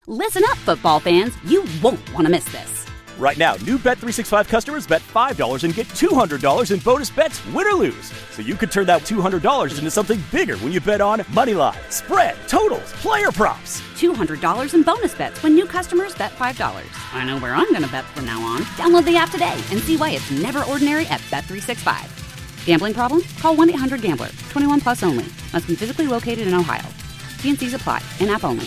Listen up, football fans. You won't want to miss this. Right now, new Bet365 customers bet $5 and get $200 in bonus bets, win or lose. So you could turn that $200 into something bigger when you bet on moneyline, spread, totals, player props. $200 in bonus bets when new customers bet $5. I know where I'm going to bet from now on. Download the app today and see why it's never ordinary at Bet365. Gambling problem? Call 1-800-GAMBLER. 21 plus only. Must be physically located in Ohio. T&Cs apply. In-app only.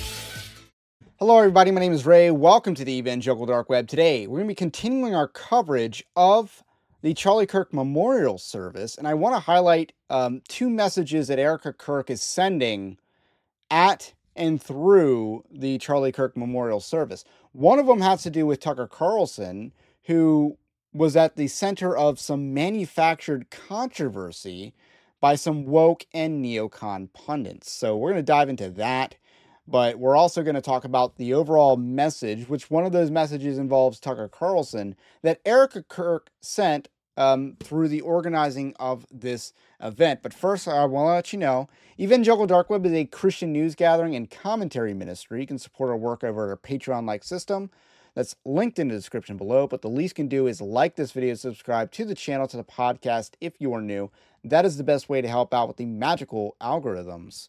Hello, everybody. My name is Ray. Welcome to the Evangelical Dark Web. Today, we're going to be continuing our coverage of the Charlie Kirk Memorial Service, and I want to highlight two messages that Erica Kirk is sending at and through the Charlie Kirk Memorial Service. One of them has to do with Tucker Carlson, who was at the center of some manufactured controversy by some woke and neocon pundits. So we're going to dive into that. But we're also going to talk about the overall message, which one of those messages involves Tucker Carlson, that Erica Kirk sent through the organizing of this event. But first, I want to let you know, Evangelical Dark Web is a Christian news gathering and commentary ministry. You can support our work over our Patreon-like system. That's linked in the description below. But the least you can do is like this video, subscribe to the channel, to the podcast if you are new. That is the best way to help out with the magical algorithms.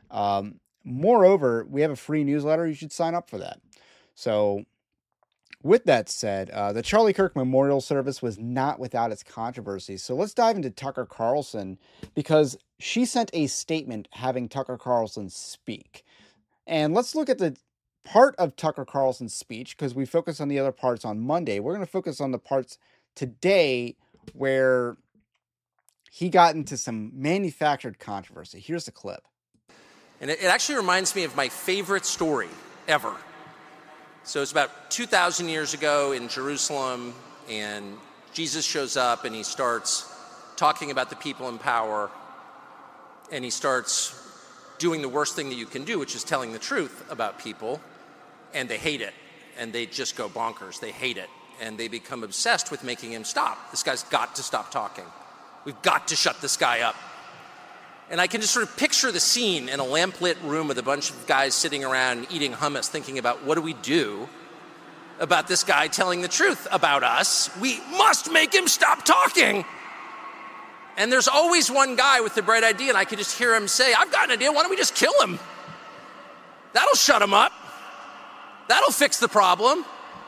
Moreover, we have a free newsletter. You should sign up for that. So with that said, the Charlie Kirk Memorial Service was not without its controversies. So let's dive into Tucker Carlson, because she sent a statement having Tucker Carlson speak. And let's look at the part of Tucker Carlson's speech, because we focused on the other parts on Monday. We're going to focus on the parts today where he got into some manufactured controversy. Here's the clip. And it actually reminds me of my favorite story ever. So it's about 2,000 years ago in Jerusalem, and Jesus shows up and he starts talking about the people in power, and he starts doing the worst thing that you can do, which is telling the truth about people, and they hate it, and they just go bonkers. They hate it, and they become obsessed with making him stop. This guy's got to stop talking. We've got to shut this guy up. And I can just sort of picture the scene in a lamplit room with a bunch of guys sitting around eating hummus, thinking about, what do we do about this guy telling the truth about us? We must make him stop talking. And there's always one guy with the bright idea, and I can just hear him say, I've got an idea, why don't we just kill him? That'll shut him up. That'll fix the problem.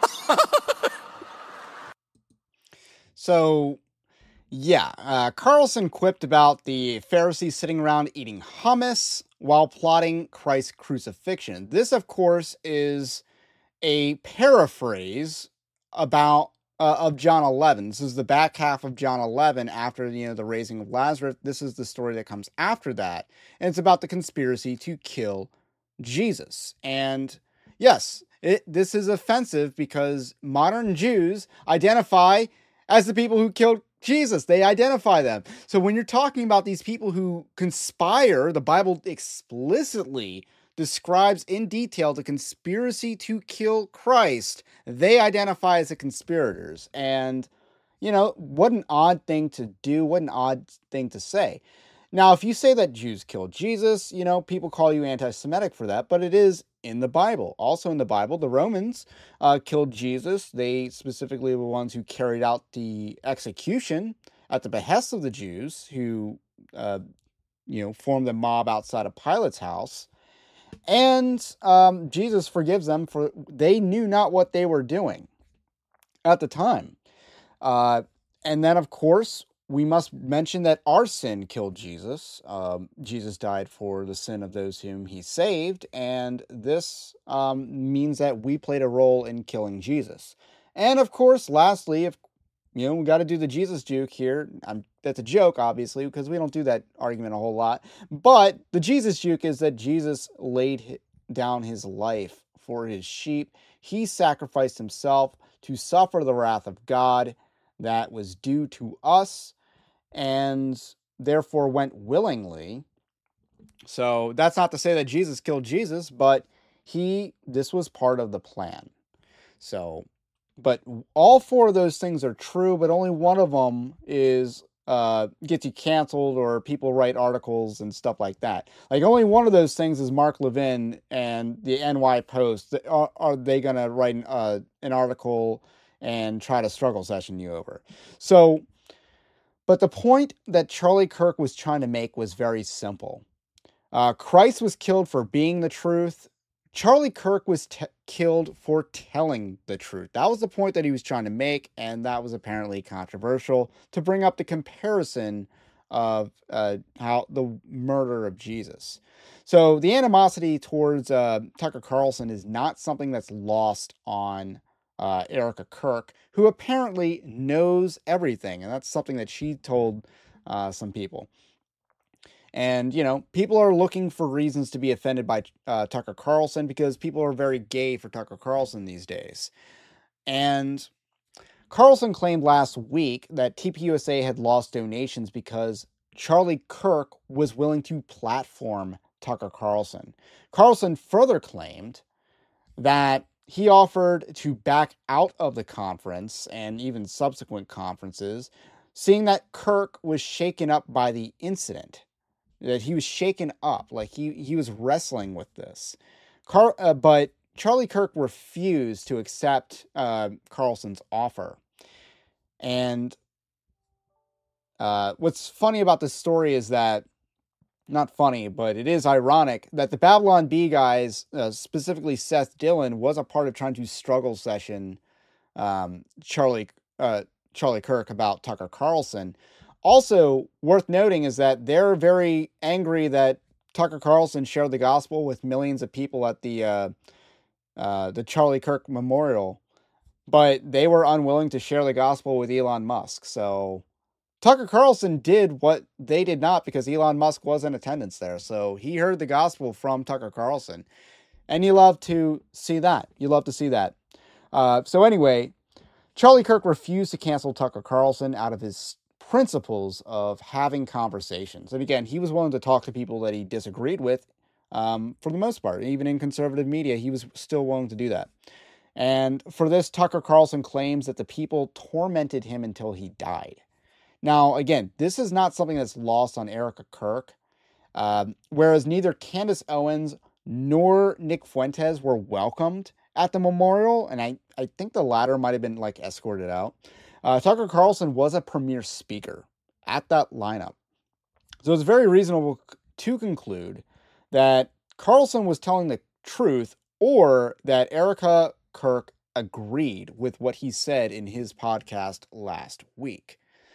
So, yeah, Carlson quipped about the Pharisees sitting around eating hummus while plotting Christ's crucifixion. This, of course, is a paraphrase about of John 11. This is the back half of John 11 after the raising of Lazarus. This is the story that comes after that, and it's about the conspiracy to kill Jesus. And yes, this is offensive because modern Jews identify as the people who killed Jesus. They identify them. So when you're talking about these people who conspire, the Bible explicitly describes in detail the conspiracy to kill Christ. They identify as the conspirators. And, what an odd thing to do. What an odd thing to say. Now, if you say that Jews killed Jesus, people call you anti-Semitic for that, but it is in the Bible. Also in the Bible, the Romans killed Jesus. They specifically were the ones who carried out the execution at the behest of the Jews who, formed the mob outside of Pilate's house. And Jesus forgives them for they knew not what they were doing at the time. And then, of course, we must mention that our sin killed Jesus. Jesus died for the sin of those whom he saved, and this means that we played a role in killing Jesus. And of course, lastly, we got to do the Jesus juke here. That's a joke, obviously, because we don't do that argument a whole lot. But the Jesus juke is that Jesus laid down his life for his sheep. He sacrificed himself to suffer the wrath of God that was due to us, and therefore went willingly. So that's not to say that Jesus killed Jesus, but this was part of the plan. So, but all four of those things are true, but only one of them is gets you canceled or people write articles and stuff like that. Like only one of those things is Mark Levin and the NY Post. Are they going to write an article and try to struggle session you over? So, but the point that Charlie Kirk was trying to make was very simple. Christ was killed for being the truth. Charlie Kirk was killed for telling the truth. That was the point that he was trying to make, and that was apparently controversial to bring up the comparison of how the murder of Jesus. So the animosity towards Tucker Carlson is not something that's lost on Erica Kirk, who apparently knows everything, and that's something that she told some people. And, you know, people are looking for reasons to be offended by Tucker Carlson because people are very gay for Tucker Carlson these days. And Carlson claimed last week that TPUSA had lost donations because Charlie Kirk was willing to platform Tucker Carlson. Carlson further claimed that he offered to back out of the conference and even subsequent conferences, seeing that Kirk was shaken up by the incident. That he was shaken up, like he was wrestling with this. But Charlie Kirk refused to accept Carlson's offer. And what's funny about this story is that, not funny, but it is ironic that the Babylon Bee guys, specifically Seth Dillon, was a part of trying to struggle session Charlie Kirk about Tucker Carlson. Also worth noting is that they're very angry that Tucker Carlson shared the gospel with millions of people at the Charlie Kirk Memorial, but they were unwilling to share the gospel with Elon Musk. So Tucker Carlson did what they did not because Elon Musk was in attendance there. So he heard the gospel from Tucker Carlson, and you love to see that. You love to see that. So anyway, Charlie Kirk refused to cancel Tucker Carlson out of his principles of having conversations. And again, he was willing to talk to people that he disagreed with for the most part. Even in conservative media, he was still willing to do that. And for this, Tucker Carlson claims that the people tormented him until he died. Now, again, this is not something that's lost on Erica Kirk, whereas neither Candace Owens nor Nick Fuentes were welcomed at the memorial, and I think the latter might have been like escorted out. Tucker Carlson was a premier speaker at that lineup. So it's very reasonable to conclude that Carlson was telling the truth or that Erica Kirk agreed with what he said in his podcast last week.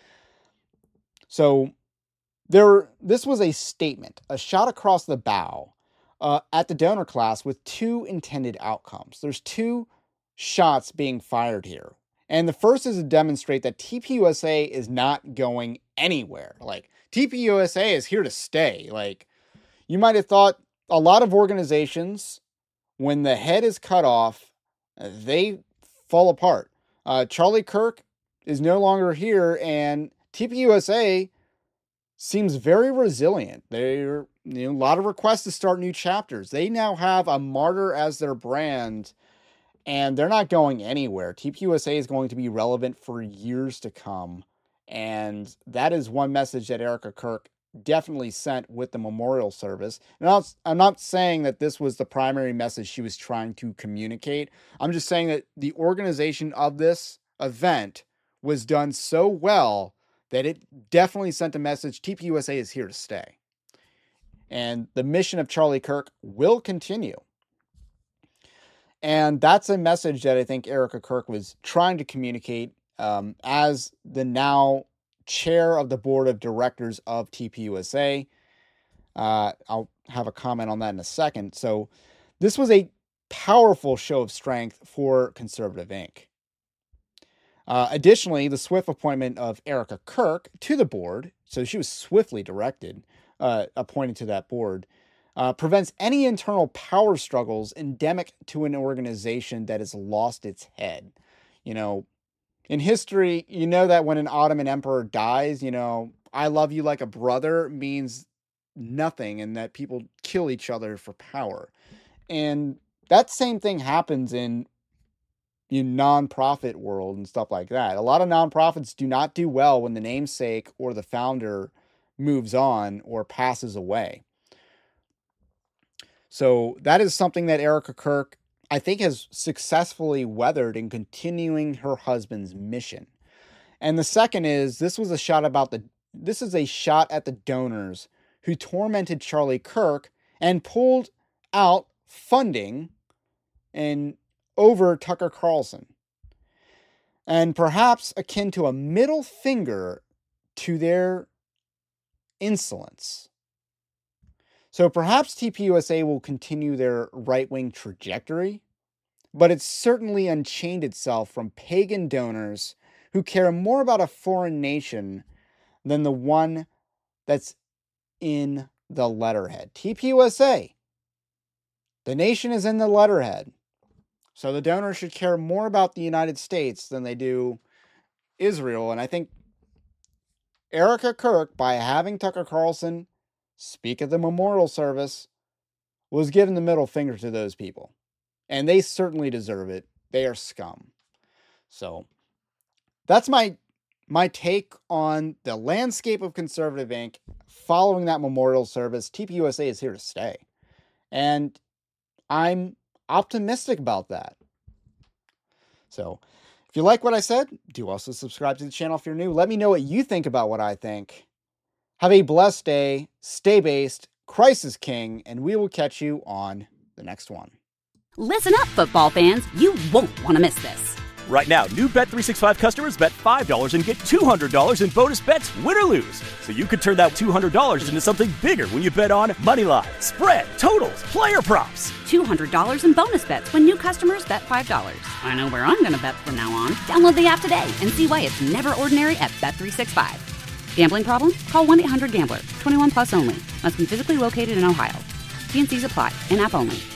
So this was a statement, a shot across the bow at the donor class with two intended outcomes. There's two shots being fired here. And the first is to demonstrate that TPUSA is not going anywhere. Like, TPUSA is here to stay. Like, you might have thought a lot of organizations, when the head is cut off, they fall apart. Charlie Kirk is no longer here, and TPUSA seems very resilient. There, a lot of requests to start new chapters. They now have a martyr as their brand, and they're not going anywhere. TPUSA is going to be relevant for years to come. And that is one message that Erica Kirk definitely sent with the memorial service. And I'm not saying that this was the primary message she was trying to communicate. I'm just saying that the organization of this event was done so well that it definitely sent a message. TPUSA is here to stay. And the mission of Charlie Kirk will continue. And that's a message that I think Erica Kirk was trying to communicate as the now chair of the board of directors of TPUSA. I'll have a comment on that in a second. So this was a powerful show of strength for Conservative Inc. Additionally, the swift appointment of Erica Kirk to the board, so she was swiftly appointed to that board, prevents any internal power struggles endemic to an organization that has lost its head. You know, in history, you know that when an Ottoman emperor dies, you know, I love you like a brother means nothing, and that people kill each other for power. And that same thing happens in, nonprofit world and stuff like that. A lot of nonprofits do not do well when the namesake or the founder moves on or passes away. So that is something that Erica Kirk, I think, has successfully weathered in continuing her husband's mission. And the second is, this is a shot at the donors who tormented Charlie Kirk and pulled out funding over Tucker Carlson. And perhaps akin to a middle finger to their insolence. So perhaps TPUSA will continue their right-wing trajectory, but it's certainly unchained itself from pagan donors who care more about a foreign nation than the one that's in the letterhead. TPUSA, the nation is in the letterhead. So the donors should care more about the United States than they do Israel. And I think Erica Kirk, by having Tucker Carlson speak at the memorial service, was giving the middle finger to those people. And they certainly deserve it. They are scum. So that's my take on the landscape of Conservative Inc. following that memorial service. TPUSA is here to stay. And I'm optimistic about that. So if you like what I said, do also subscribe to the channel if you're new. Let me know what you think about what I think. Have a blessed day. Stay based. Christ is King. And we will catch you on the next one. Listen up, football fans. You won't want to miss this. Right now, new Bet365 customers bet $5 and get $200 in bonus bets, win or lose. So you could turn that $200 into something bigger when you bet on Moneyline, spread, totals, player props. $200 in bonus bets when new customers bet $5. I know where I'm going to bet from now on. Download the app today and see why it's never ordinary at Bet365. Gambling problem? Call 1-800-GAMBLER. 21 plus only. Must be physically located in Ohio. T&Cs apply. In-app only.